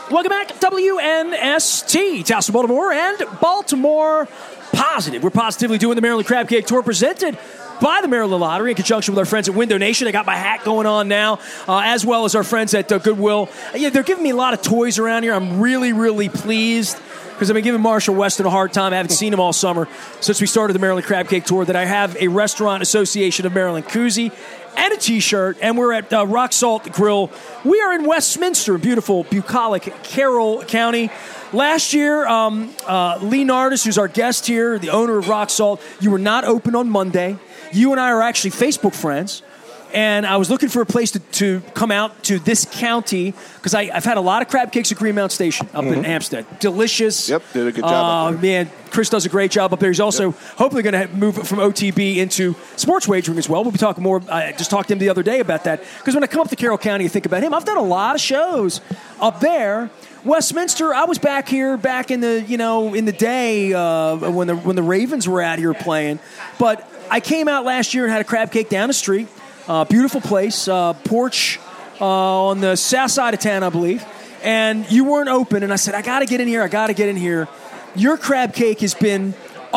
Welcome back, WNST, Towson, Baltimore, and Baltimore Positive. We're positively doing the Maryland Crab Cake Tour presented by the Maryland Lottery in conjunction with our friends at Window Nation. I got my hat going on now, as well as our friends at Goodwill. Yeah, they're giving me a lot of toys around here. I'm really, really pleased because I've been giving Marshall Weston a hard time. I haven't seen him all summer since we started the Maryland Crab Cake Tour. That I have a Restaurant Association of Maryland koozie and a T-shirt, and we're at Rock Salt Grill. We are in Westminster, beautiful, bucolic, Carroll County. Last year, Lee Nardis, who's our guest here, the owner of Rock Salt, you were not open on Monday. You and I are actually Facebook friends, and I was looking for a place to come out to this county because I've had a lot of crab cakes at Greenmount Station up in Hampstead. Delicious. Yep, did a good job up there. Man, Chris does a great job up there. He's also hopefully going to move from OTB into sports wagering as well. We'll be talking more. I just talked to him the other day about that because when I come up to Carroll County and think about him, I've done a lot of shows up there. Westminster, I was back here back in the in the day when the Ravens were out here playing, but I came out last year and had a crab cake down the street. Beautiful place, porch on the south side of town, I believe. And you weren't open, and I said, I got to get in here. Your crab cake has been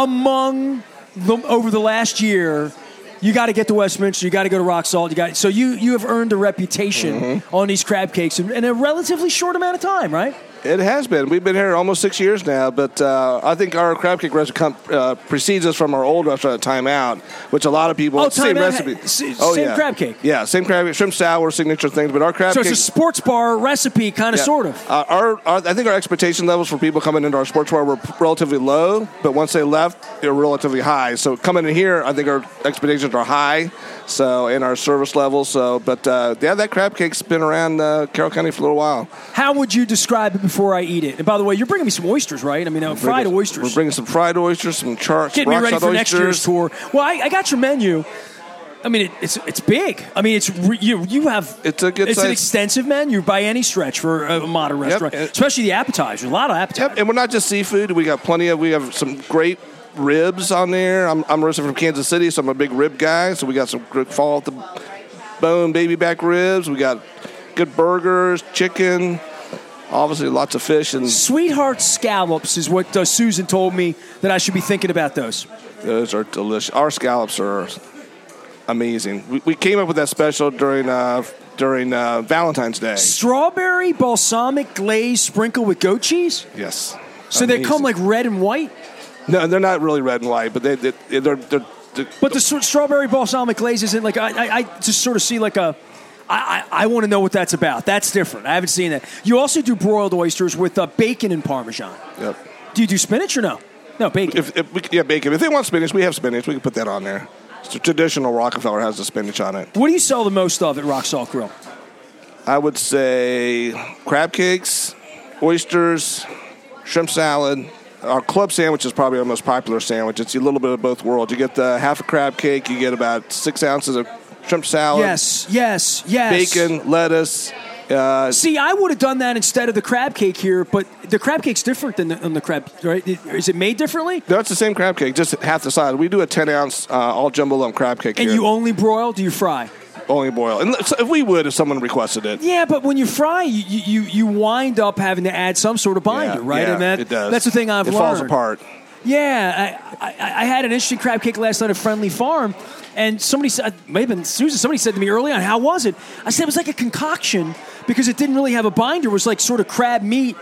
among them over the last year. You got to get to Westminster. You got to go to Rock Salt. So you have earned a reputation on these crab cakes in a relatively short amount of time, right? It has been. We've been here almost 6 years now, but I think our crab cake restaurant precedes us from our old restaurant, Time Out, which a lot of people same recipe. Same crab cake. Yeah, same crab cake, shrimp sour, signature things. But our crab cake. So it's a sports bar recipe, kind of, sort of. I think our expectation levels for people coming into our sports bar were relatively low, but once they left, they were relatively high. So coming in here, I think our expectations are high. So in our service levels. That crab cake's been around Carroll County for a little while. How would you describe it before I eat it? And by the way, you're bringing me some oysters, right? I mean, fried oysters. We're bringing some fried oysters, some charts. Getting me ready for next year's tour. Well, I got your menu. I mean, it's big. I mean, you have. It's a good. It's size. an extensive menu by any stretch for a modern restaurant, especially the appetizers. A lot of appetizers. Yep, and we're not just seafood. We have some great ribs on there. I'm originally from Kansas City, so I'm a big rib guy. So we got some good fall at the bone baby back ribs. We got good burgers, chicken, obviously lots of fish. And Sweetheart scallops is what Susan told me that I should be thinking about those. Those are delicious. Our scallops are amazing. We came up with that special during Valentine's Day. Strawberry balsamic glaze sprinkled with goat cheese? Yes. So they come like red and white? No, they're not really red and white, but they're but the strawberry balsamic glaze isn't like I just sort of see like a. I want to know what that's about. That's different. I haven't seen that. You also do broiled oysters with bacon and Parmesan. Yep. Do you do spinach or no? No, bacon. Bacon. If they want spinach, we have spinach. We can put that on there. It's traditional Rockefeller has the spinach on it. What do you sell the most of at Rock Salt Grill? I would say crab cakes, oysters, shrimp salad. Our club sandwich is probably our most popular sandwich. It's a little bit of both worlds. You get the half a crab cake. You get about 6 ounces of shrimp salad. Yes. Bacon, lettuce. See, I would have done that instead of the crab cake here, but the crab cake's different than the crab, right? Is it made differently? No, it's the same crab cake, just half the size. We do a 10-ounce all jumbo lump crab cake and here. You only broil? Do you fry? Only boil. And if we would, if someone requested it. Yeah, but when you fry, you wind up having to add some sort of binder, right? Yeah, and it does. That's the thing I've learned. It falls apart. Yeah, I had an interesting crab cake last night at Friendly Farm, and somebody said, maybe Susan, somebody said to me early on, how was it? I said it was like a concoction because it didn't really have a binder. It was like sort of crab meat,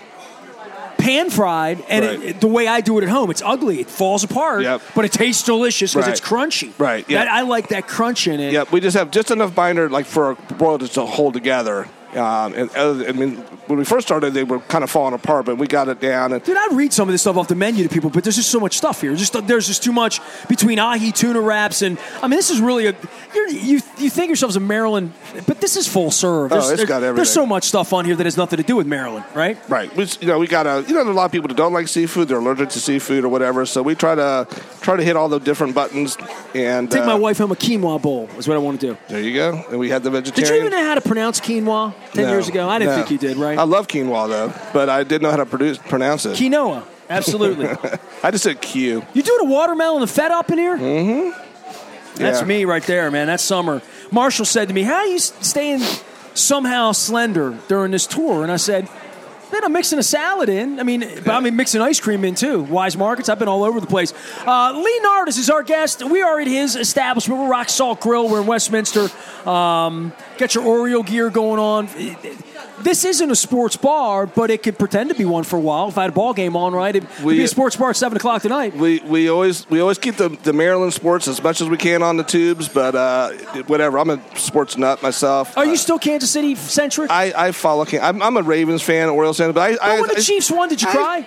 pan-fried, and right. the way I do it at home, it's ugly. It falls apart, but it tastes delicious because it's crunchy. Right, yeah. I like that crunch in it. Yep, we just have just enough binder like for a broil to hold together. When we first started, they were kind of falling apart, but we got it down. Dude, I read some of this stuff off the menu to people, but there's just so much stuff here. There's just too much between ahi tuna wraps and this is really you think yourselves a Maryland, but this is full serve. It's got everything. There's so much stuff on here that has nothing to do with Maryland, right? Right. We got a lot of people that don't like seafood, they're allergic to seafood or whatever. So we try to hit all the different buttons and take my wife home a quinoa bowl is what I want to do. There you go. And we had the vegetarian. Did you even know how to pronounce quinoa 10 years ago? I didn't think you did, right? I love quinoa though, but I didn't know how to pronounce it. Quinoa, absolutely. I just said Q. You doing a watermelon and feta up in here? Mm-hmm. That's me right there, man. That's summer. Marshall said to me, how are you staying somehow slender during this tour? And I said, Then I'm mixing a salad in. But I'm mixing ice cream in too. Wise Markets. I've been all over the place. Lee Nardis is our guest. We are at his establishment. We're Rock Salt Grill. We're in Westminster. Got your Oriole gear going on. This isn't a sports bar, but it could pretend to be one for a while. If I had a ball game on, right, it could be a sports bar at 7 o'clock tonight. We always keep the Maryland sports as much as we can on the tubes, but whatever. I'm a sports nut myself. Are you still Kansas City centric? I follow. I'm a Ravens fan, Orioles fan, but when the Chiefs won, did you cry?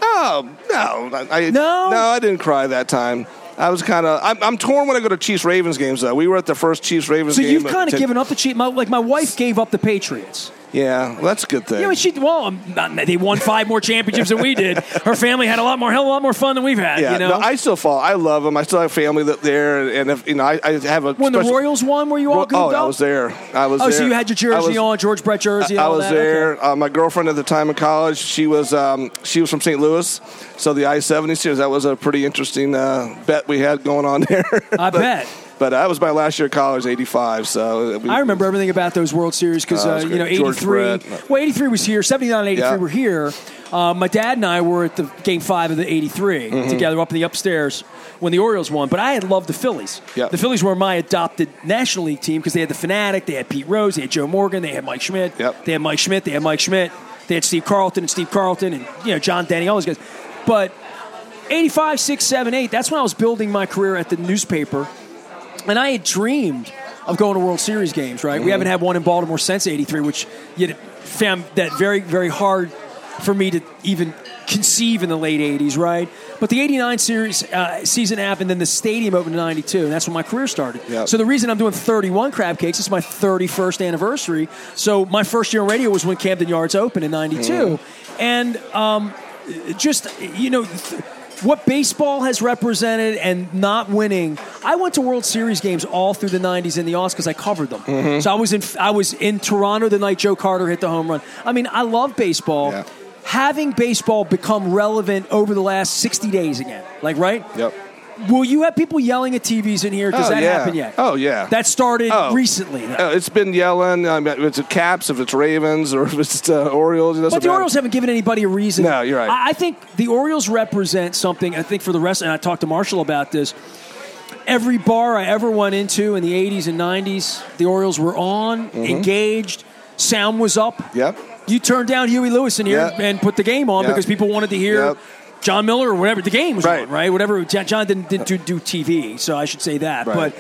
No, I didn't cry that time. I was kind of. I'm torn when I go to Chiefs-Ravens games, though. We were at the first Chiefs-Ravens game. So you've kind of given up the Chiefs. My wife gave up the Patriots. Yeah, well, that's a good thing. They won 5 more championships than we did. Her family had a lot more fun than we've had. Yeah, you know? No, I still follow. I love them. I still have family there, and if I have a. When the Royals won, were you all goofed up? I was there. there. So you had your jersey on, George Brett jersey. I was that? there. Okay. My girlfriend at the time in college, she was from St. Louis, so the I-70 series. That was a pretty interesting bet we had going on there. I bet. But that was my last year of college, 85. So I remember everything about those World Series because 83. 83 was here. 79 and 83 were here. My dad and I were at the Game 5 of the 83 together up in the upstairs when the Orioles won. But I had loved the Phillies. Yeah. The Phillies were my adopted National League team because they had the Fanatic, they had Pete Rose, they had Joe Morgan, they had Mike Schmidt. Yep. They had Mike Schmidt. They had Steve Carlton and John Denny, all those guys. But 85, 6, 7, 8. That's when I was building my career at the newspaper. And I had dreamed of going to World Series games, right? We haven't had one in Baltimore since 83, which you found that very, very hard for me to even conceive in the late 80s, right? But the 89 series season happened, then the stadium opened in 92, and that's when my career started. Yep. So the reason I'm doing 31 crab cakes is my 31st anniversary. So my first year on radio was when Camden Yards opened in 92. And what baseball has represented and not winning. I went to World Series games all through the 90s and the aughts because I covered them. Mm-hmm. So I was in Toronto the night Joe Carter hit the home run. I love baseball. Yeah. Having baseball become relevant over the last 60 days again. Right? Yep. Will you have people yelling at TVs in here? Does that happen yet? Oh, yeah. That started recently. It's been yelling. If it's Caps, if it's Ravens, or if it's Orioles. But the Orioles haven't given anybody a reason. No, you're right. I think the Orioles represent something, I think for the rest, and I talked to Marshall about this. Every bar I ever went into in the 80s and 90s, the Orioles were on, engaged, sound was up. Yep. You turned down Huey Lewis in here and put the game on because people wanted to hear John Miller or whatever. The game was on, right? Whatever. John didn't do TV, so I should say that. Right.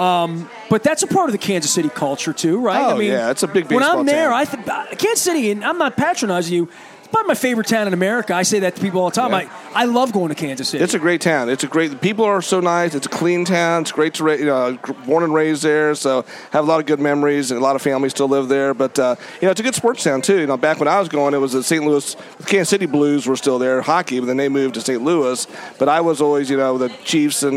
But that's a part of the Kansas City culture too, right? Oh, it's a big baseball when I'm there, town. Kansas City, and I'm not patronizing you, it's probably my favorite town in America. I say that to people all the time. Yeah. I love going to Kansas City. It's a great town. The people are so nice. It's a clean town. It's great to born and raised there, so have a lot of good memories, and a lot of families still live there. But it's a good sports town too. Back when I was going, it was the St. Louis, the Kansas City Blues were still there, hockey, but then they moved to St. Louis. But I was always, the Chiefs, and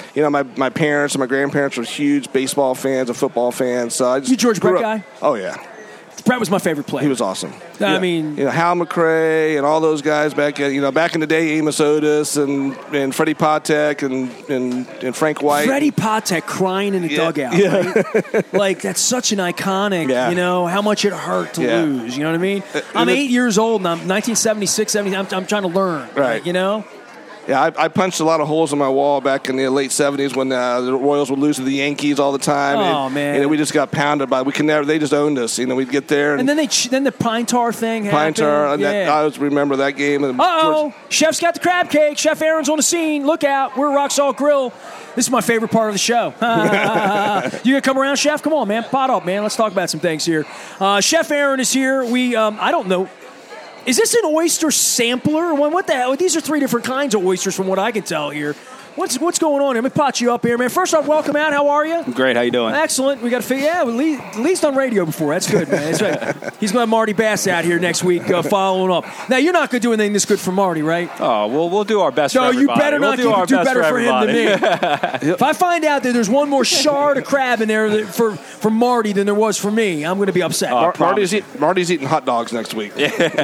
my parents and my grandparents were huge baseball fans and football fans. So I just you George Brett guy? Oh yeah. Brett was my favorite player. He was awesome. I mean, Hal McRae and all those guys back in the day, Amos Otis and Freddie Patek and Frank White. Freddie Patek crying in the dugout. Right? Like that's such an iconic. How much it hurt to lose. You know what I mean? I'm 8 years old and I'm 1976, 70. I'm trying to learn. Right. Yeah, I punched a lot of holes in my wall back in the late 70s when the Royals would lose to the Yankees all the time. Oh, man. We just got pounded by. We could never. They just owned us. We'd get there. And then the Pine Tar thing happened. Pine Tar. I always remember that game. Chef's got the crab cake. Chef Aaron's on the scene. Look out. We're Rock Salt Grill. This is my favorite part of the show. You gonna come around, Chef? Come on, man. Pot up, man. Let's talk about some things here. Chef Aaron is here. I don't know. Is this an oyster sampler? What the hell? These are 3 different kinds of oysters from what I can tell here. What's going on here? Let me pot you up here, man. First off, welcome out. How are you? Great. How you doing? Excellent. We got to figure. At least on radio before. That's good, man. That's right. He's going to have Marty Bass out here next week following up. Now, you're not going to do anything this good for Marty, right? Oh, well, we'll do our best for everybody. No, you better not do better for him than me. If I find out that there's one more shard of crab in there for Marty than there was for me, I'm going to be upset. Marty's eating hot dogs next week.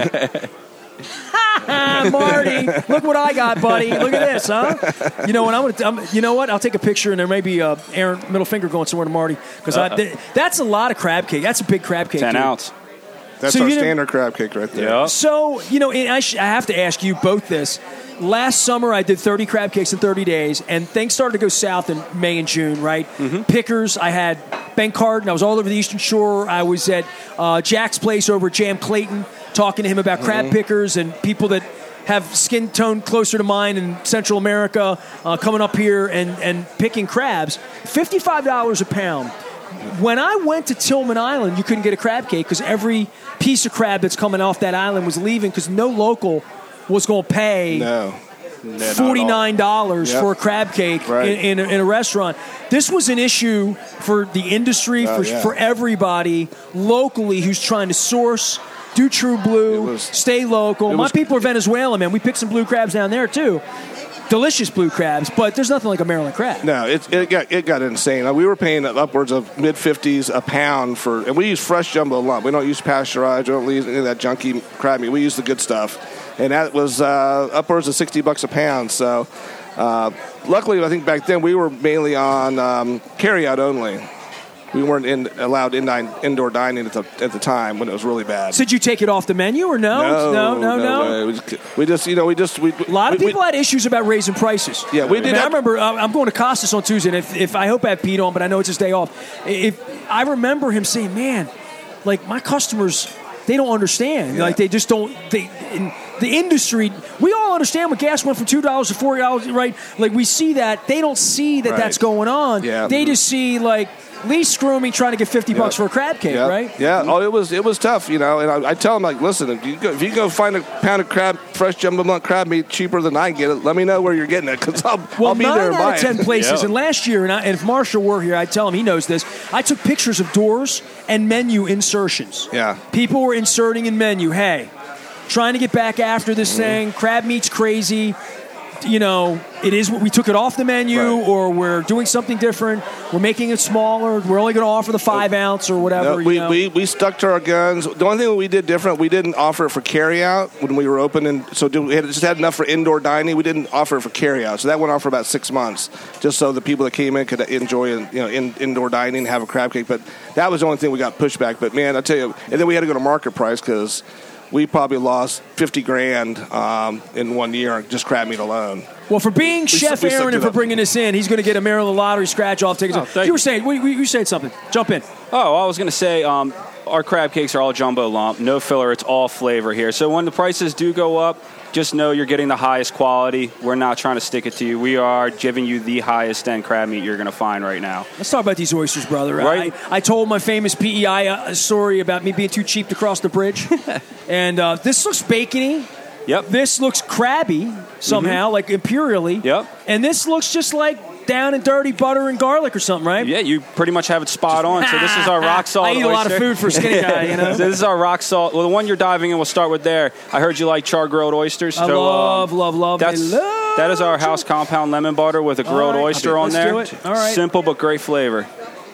Marty, look what I got, buddy. Look at this, huh? You know what? You know what? I'll take a picture, and there may be Aaron middle finger going somewhere to Marty because that's a lot of crab cake. That's a big crab cake. 10 ounce. That's our standard crab cake right there. Yeah. So, and I have to ask you both this. Last summer, I did 30 crab cakes in 30 days, and things started to go south in May and June, right? Mm-hmm. Pickers, I had Ben Cardin. I was all over the Eastern Shore. I was at Jack's place over at Jam Clayton talking to him about crab pickers and people that have skin tone closer to mine in Central America coming up here and picking crabs. $55 a pound. When I went to Tillman Island, you couldn't get a crab cake because every piece of crab that's coming off that island was leaving because no local was going to pay $49 for a crab cake in a restaurant. This was an issue for the industry, for everybody locally who's trying to source, do True Blue, stay local. My people are Venezuelan, man. We picked some blue crabs down there, too. Delicious blue crabs, but there's nothing like a Maryland crab. No, it got insane. We were paying upwards of mid-50s a pound and we use fresh jumbo lump. We don't use pasteurized. We don't use any of that junky crab meat. We use the good stuff, and that was upwards of $60 a pound. So, luckily, I think back then we were mainly on carry-out only. We weren't allowed indoor dining at the time when it was really bad. So did you take it off the menu or no? No. We just. A lot of people had issues about raising prices. Yeah, we did. I remember I'm going to Costas on Tuesday, and if I hope I have Pete on, but I know it's his day off. If I remember him saying, "Man, like my customers, they don't understand. Yeah. Like they just don't. In the industry, we all understand when gas went from $2 to $4, right? Like we see that. They don't see that that's going on. Yeah. They just see like." Lee Scrooming trying to get $50 for a crab cake, right? Yeah. Oh, it was tough, And I tell him like, listen, if you go find a pound of fresh jumbo lump crab meat cheaper than I get it, let me know where you're getting it because I'll be there and buy it. 9 out of 10 places. And last year, and if Marshall were here, I'd tell him he knows this. I took pictures of doors and menu insertions. Yeah. People were inserting in menu. Hey, trying to get back after this thing. Crab meat's crazy. It is. We took it off the menu, or we're doing something different. We're making it smaller. We're only going to offer the 5 ounce or whatever. No, we stuck to our guns. The only thing we did different, we didn't offer it for carry out when we were open, and so we just had enough for indoor dining. We didn't offer it for carry out, so that went on for about 6 months, just so the people that came in could enjoy indoor dining, have a crab cake. But that was the only thing we got pushback. But man, I tell you, and then we had to go to market price because we probably lost $50,000 in 1 year just crab meat alone. Well, for being Chef Aaron and for bringing us in, he's going to get a Maryland Lottery scratch-off ticket. You were saying, you said something. Jump in. Oh, I was going to say our crab cakes are all jumbo lump, no filler. It's all flavor here. So when the prices do go up, just know you're getting the highest quality. We're not trying to stick it to you. We are giving you the highest end crab meat you're going to find right now. Let's talk about these oysters, brother. Right? I told my famous PEI story about me being too cheap to cross the bridge. And this looks bacony. Yep. This looks crabby somehow, like imperially. Yep. And this looks just like down and dirty butter and garlic or something, right? Yeah, you pretty much have it spot on. So this is our rock salt oyster. I eat a lot of food for a skinny guy, So this is our rock salt. Well, the one you're diving in, we'll start with there. I heard you like char-grilled oysters. I love. That is our house compound lemon butter with a grilled oyster on there. Let's do it. All right. Simple but great flavor.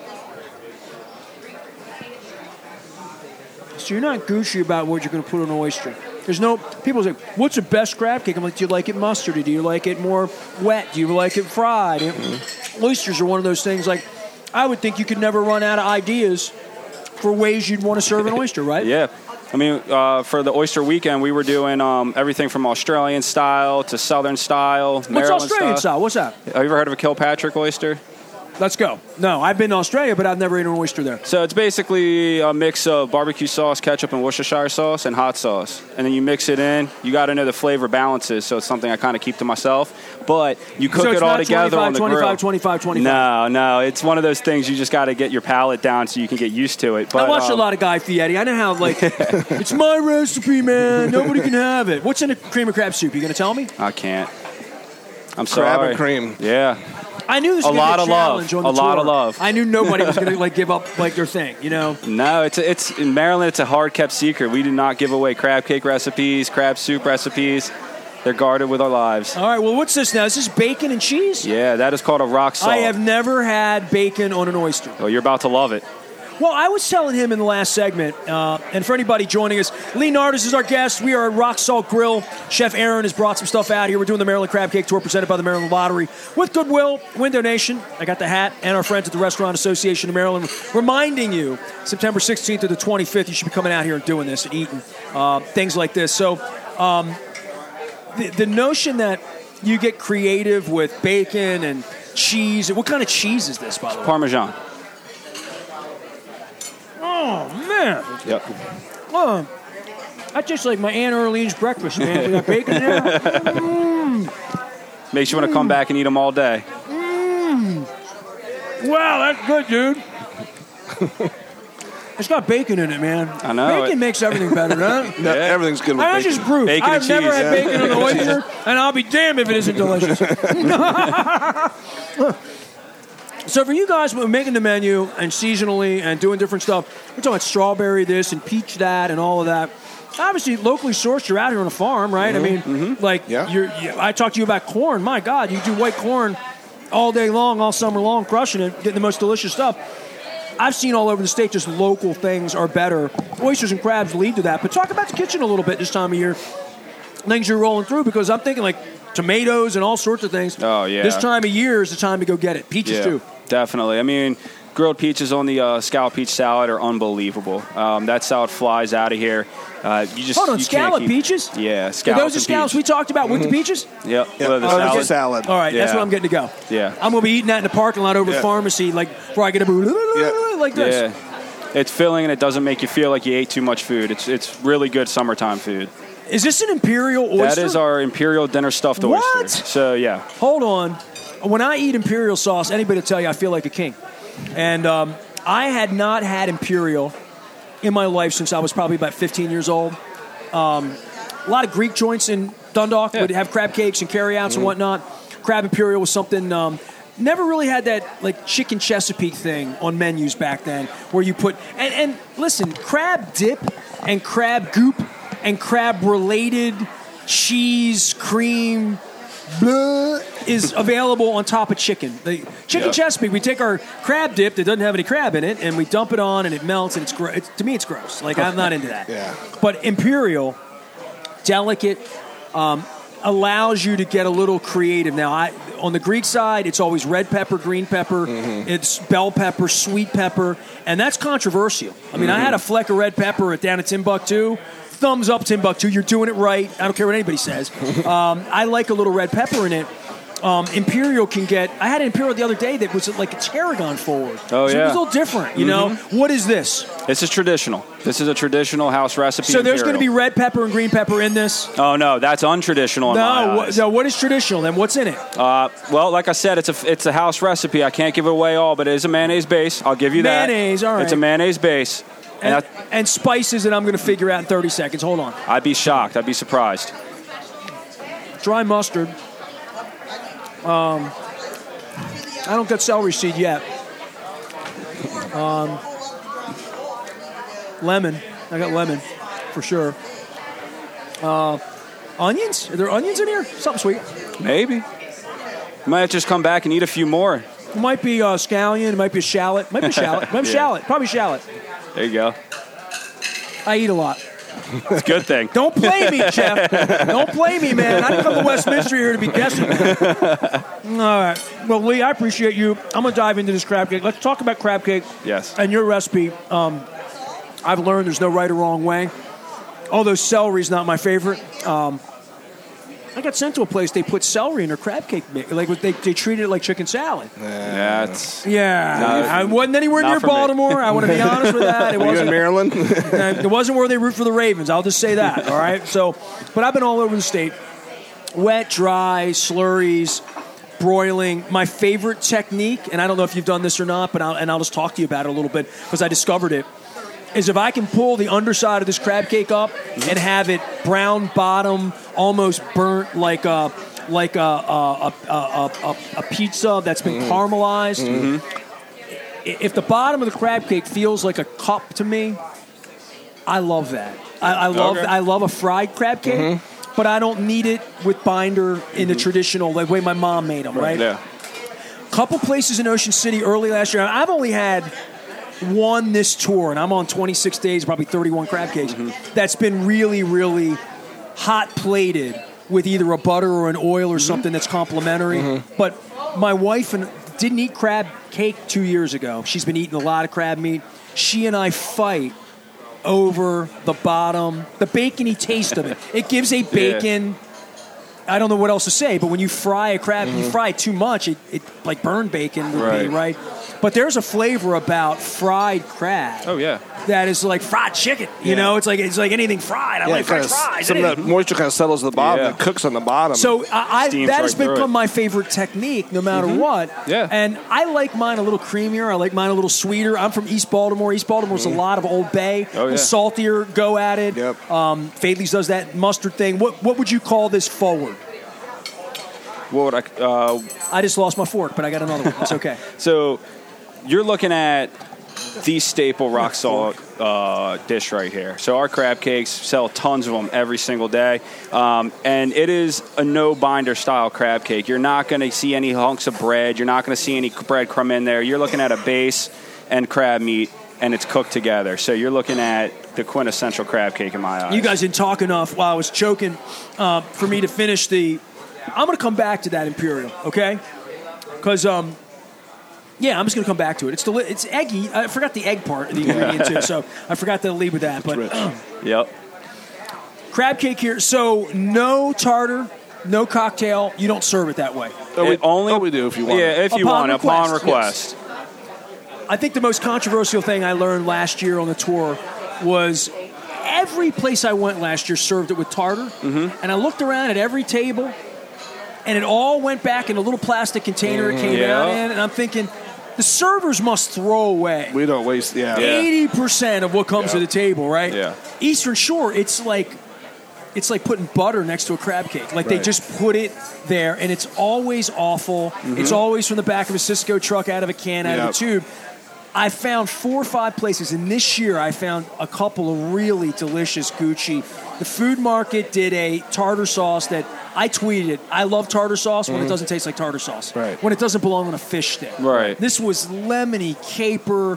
So you're not Gucci about what you're going to put on an oyster. There's no people say, "What's the best crab cake?" I'm like, "Do you like it mustardy? Do you like it more wet? Do you like it fried?" Oysters are one of those things. Like, I would think you could never run out of ideas for ways you'd want to serve an oyster, right? Yeah. I mean, for the oyster weekend, we were doing everything from Australian style to Southern style, Maryland What's Australian style? What's that? Have you ever heard of a Kilpatrick oyster? Let's go. No, I've been to Australia, but I've never eaten an oyster there. So it's basically a mix of barbecue sauce, ketchup, and Worcestershire sauce, and hot sauce. And then you mix it in. You got to know the flavor balances, so it's something I kind of keep to myself. But you cook it all together on the grill. 25. No. It's one of those things you just got to get your palate down so you can get used to it. But, I watch a lot of Guy Fieri. I know how, it's my recipe, man. Nobody can have it. What's in a cream of crab soup? You going to tell me? I can't. I'm sorry. Crab and cream. Yeah. I knew this was going to be a challenge on the tour. A lot of love. I knew nobody was going to give up their thing, No, it's in Maryland. It's a hard kept secret. We do not give away crab cake recipes, crab soup recipes. They're guarded with our lives. All right. Well, what's this now? Is this bacon and cheese? Yeah, that is called a rock salt. I have never had bacon on an oyster. Well, you're about to love it. Well, I was telling him in the last segment, and for anybody joining us, Lee Nardis is our guest. We are at Rock Salt Grill. Chef Aaron has brought some stuff out here. We're doing the Maryland Crab Cake Tour presented by the Maryland Lottery with Goodwill, Window Nation. I got the hat, and our friends at the Restaurant Association of Maryland reminding you, September 16th to the 25th, you should be coming out here and doing this and eating things like this. So the notion that you get creative with bacon and cheese. What kind of cheese is this, by the way? Parmesan. Oh, man. Yep. Oh, that tastes like my Aunt Earlene's breakfast, man. We got bacon there. Makes you want to come back and eat them all day. Wow, that's good, dude. It's got bacon in it, man. I know. Bacon makes everything better, doesn't it? No, everything's good with I bacon. just proof. Bacon and I've never cheese. had bacon on an oyster, and I'll be damned if it isn't delicious. So for you guys, we're making the menu and seasonally and doing different stuff. We're talking about strawberry this and peach that and all of that. Obviously, locally sourced. You're out here on a farm, right? I mean, like I talked to you about corn. My God, you do white corn all day long, all summer long, crushing it, getting the most delicious stuff. I've seen all over the state just local things are better. Oysters and crabs lead to that. But talk about the kitchen a little bit this time of year. Things you're rolling through, because I'm thinking like tomatoes and all sorts of things. Oh, yeah. This time of year is the time to go get it. Peaches too. Definitely. I mean, grilled peaches on the scallop peach salad are unbelievable. That salad flies out of here. You just Hold on, you scallop can't keep, peaches? Yeah, Are scallop. those the scallops we talked about with the peaches? Yep. Yeah. With the Oh, salad. salad. All right, that's Yeah. what I'm getting to go. Yeah. I'm going to be eating that in the parking lot over at the pharmacy, like, before I get like this. Yeah. It's filling and it doesn't make you feel like you ate too much food. It's really good summertime food. Is this an Imperial oyster? That is our Imperial dinner stuffed What? oyster. So, yeah. Hold on. When I eat Imperial sauce, anybody will tell you I feel like a king. And I had not had Imperial in my life since I was probably about 15 years old. A lot of Greek joints in Dundalk would have crab cakes and carryouts and whatnot. Crab Imperial was something... never really had that like chicken Chesapeake thing on menus back then, where you put and listen, crab dip and crab goop and crab related cheese cream blah, is available on top of chicken. The chicken Chesapeake, we take our crab dip that doesn't have any crab in it and we dump it on and it melts and it's to me it's gross. Like I'm not into that. Yeah. But Imperial, delicate. Allows you to get a little creative. Now, on the Greek side, it's always red pepper, green pepper, it's bell pepper, sweet pepper, and that's controversial. I mean, I had a fleck of red pepper down at Timbuktu. Thumbs up, Timbuktu. You're doing it right. I don't care what anybody says. I like a little red pepper in it. Imperial can get... I had an Imperial the other day that was like a tarragon forward. Oh, so yeah. it was a little different, you know? What is this? This is traditional. This is a traditional house recipe. So there's going to be Imperial. red pepper and green pepper in this? Oh, no. That's untraditional in my eyes. No, what is traditional then? What's in it? Well, like I said, it's a house recipe. I can't give it away all, but it is a mayonnaise base. I'll give you that. Mayonnaise, all right. It's a mayonnaise base. And spices that I'm going to figure out in 30 seconds. Hold on. I'd be shocked. I'd be surprised. Dry mustard. I don't get celery seed yet. Lemon. I got lemon for sure. Onions? Are there onions in here? Something sweet. Maybe. Might have to just come back and eat a few more. It might be scallion. It might be a shallot. Might be shallot. Might be shallot. Probably shallot. There you go. I eat a lot. It's a good thing. Don't play me, Jeff. Don't play me, man. I didn't come to Westminster here to be guessing. All right. Well, Lee, I appreciate you. I'm going to dive into this crab cake. Let's talk about crab cake. Yes. And your recipe. I've learned there's no right or wrong way. Although celery's not my favorite. I got sent to a place, they put celery in their crab cake mix. Like they treated it like chicken salad. Yeah, it's... I wasn't anywhere not near for me. Baltimore. I want to be honest with that. It Are you in wasn't Maryland? it wasn't where they root for the Ravens. I'll just say that. All right. So, but I've been all over the state. Wet, dry, slurries, broiling. My favorite technique, and I don't know if you've done this or not, but I'll just talk to you about it a little bit because I discovered it. Is if I can pull the underside of this crab cake up and have it brown bottom, almost burnt like a pizza that's been caramelized. If the bottom of the crab cake feels like a cup to me, I love that. I love a fried crab cake, but I don't need it with binder in the traditional the way my mom made them. Right? Yeah. Couple places in Ocean City early last year. I've only had one this tour, and I'm on 26 days, probably 31 crab cakes, that's been really, really hot plated with either a butter or an oil or something that's complimentary. But my wife didn't eat crab cake 2 years ago. She's been eating a lot of crab meat. She and I fight over the bottom, the bacony taste of it. It gives a bacon. I don't know what else to say, but when you fry a crab, you fry it too much, it like burned bacon would be, right? But there's a flavor about fried crab. Oh, yeah. That is like fried chicken. You know, it's like anything fried. I like French fries. Some of that moisture kind of settles at the bottom and cooks on the bottom. So that has become my favorite technique no matter what. Yeah. And I like mine a little creamier. I like mine a little sweeter. I'm from East Baltimore. East Baltimore's a lot of Old Bay. Oh, yeah. Saltier, go at it. Yep. Fadley's does that mustard thing. What would you call this forward? What would I just lost my fork, but I got another one. It's okay. So you're looking at the staple rock salt dish right here. So our crab cakes sell tons of them every single day, and it is a no binder style crab cake. You're not going to see any hunks of bread. You're not going to see any breadcrumb in there. You're looking at a base and crab meat, and it's cooked together. So you're looking at the quintessential crab cake in my eyes. You guys didn't talk enough while I was choking for me to finish the. I'm going to come back to that Imperial, okay? Because I'm just going to come back to it. It's eggy. I forgot the egg part of the ingredient too, so I forgot to lead with that. But Yep. Crab cake here. So no tartar, no cocktail. You don't serve it that way. We do if you want. Yeah, if you want, upon request. Yes. I think the most controversial thing I learned last year on the tour was every place I went last year served it with tartar, and I looked around at every table, and it all went back in a little plastic container it came out in, and I'm thinking, the servers must throw away. We don't waste, 80% of what comes to the table, right? Yeah. Eastern Shore, it's like putting butter next to a crab cake. Like they just put it there, and it's always awful. It's always from the back of a Cisco truck, out of a can, out of a tube. I found 4 or 5 places, and this year I found a couple of really delicious Gucci. The Food Market did a tartar sauce that I tweeted it. I love tartar sauce when it doesn't taste like tartar sauce. Right. When it doesn't belong on a fish stick. Right. This was lemony, caper,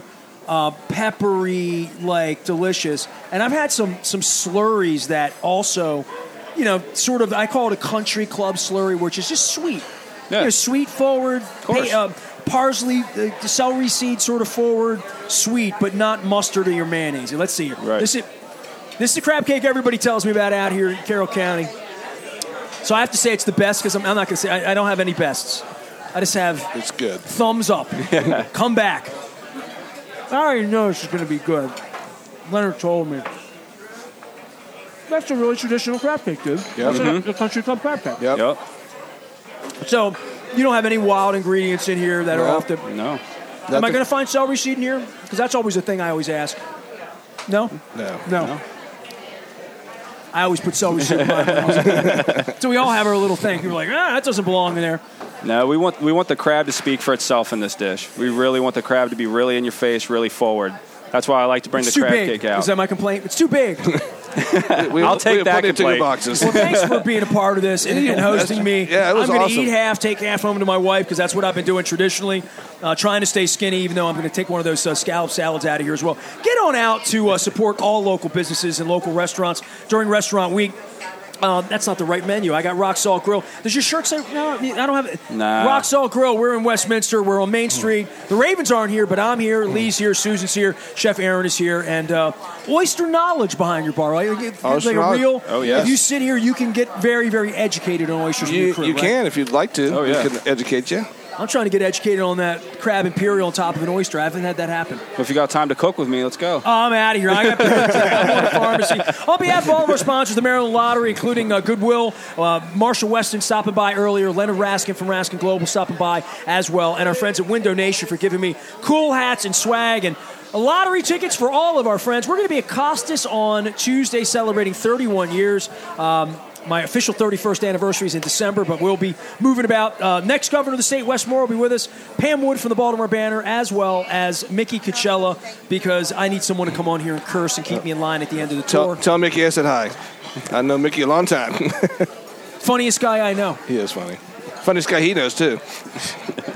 peppery, like delicious. And I've had some slurries that also, sort of, I call it a country club slurry, which is just sweet. Yeah. Sweet forward, parsley, the celery seed sort of forward, sweet, but not mustard or your mayonnaise. Let's see here. Right. This is the crab cake everybody tells me about out here in Carroll County. So I have to say it's the best because I'm not going to say I don't have any bests. I just have It's good. thumbs up. Come back. I already know this is going to be good. Leonard told me. That's a really traditional crab cake, dude. Yep. That's a country club crab cake. Yep. So you don't have any wild ingredients in here that are off the... No. Am I going to find celery seed in here? Because that's always a thing I always ask. No? No. I always put celery seed in mine. So we all have our little thing. People are like, that doesn't belong in there. No, we want the crab to speak for itself in this dish. We really want the crab to be really in your face, really forward. That's why I like to bring the crab cake out. Is that my complaint? It's too big. I'll take that complaint. Boxes. Well, thanks for being a part of this and hosting me. Yeah, it was I'm going to awesome. eat half, take half home to my wife because that's what I've been doing traditionally. Trying to stay skinny, even though I'm going to take one of those scallop salads out of here as well. Get on out to support all local businesses and local restaurants during Restaurant Week. That's not the right menu. I got Rock Salt Grill. Does your shirt say? No, I don't have it. Nah. Rock Salt Grill. We're in Westminster. We're on Main Street. The Ravens aren't here, but I'm here. Lee's here. Susan's here. Chef Aaron is here. And oyster knowledge behind your bar. Right? It's like a real. Oh, yes. If you sit here, you can get very, very educated on oysters. You crew, right? can if you'd like to. Oh, yeah. We can educate you. I'm trying to get educated on that crab imperial on top of an oyster. I haven't had that happen. If you got time to cook with me, let's go. I'm out of here. I got I'm on a pharmacy. On behalf of all of our sponsors, the Maryland Lottery, including Goodwill, Marshall Weston stopping by earlier, Leonard Raskin from Raskin Global stopping by as well, and our friends at Window Nation for giving me cool hats and swag and lottery tickets for all of our friends. We're going to be at Costas on Tuesday celebrating 31 years. My official 31st anniversary is in December, but we'll be moving about. Next governor of the state, Wes Moore, will be with us. Pam Wood from the Baltimore Banner, as well as Mickey Coachella, because I need someone to come on here and curse and keep me in line at the end of the tour. Tell Mickey I said hi. I know Mickey a long time. Funniest guy I know. He is funny. Funniest guy he knows, too.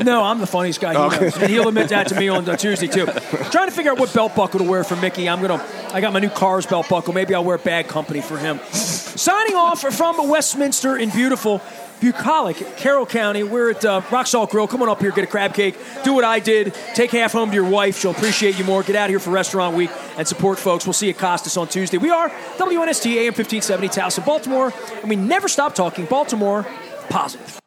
No, I'm the funniest guy he knows. And he'll admit that to me on Tuesday, too. Trying to figure out what belt buckle to wear for Mickey. I got my new Cars belt buckle. Maybe I'll wear Bad Company for him. Signing off from Westminster in beautiful bucolic Carroll County. We're at Rock Salt Grill. Come on up here, get a crab cake. Do what I did. Take half home to your wife. She'll appreciate you more. Get out here for Restaurant Week and support folks. We'll see you at Costas on Tuesday. We are WNST AM 1570 Towson, Baltimore, and we never stop talking Baltimore positive.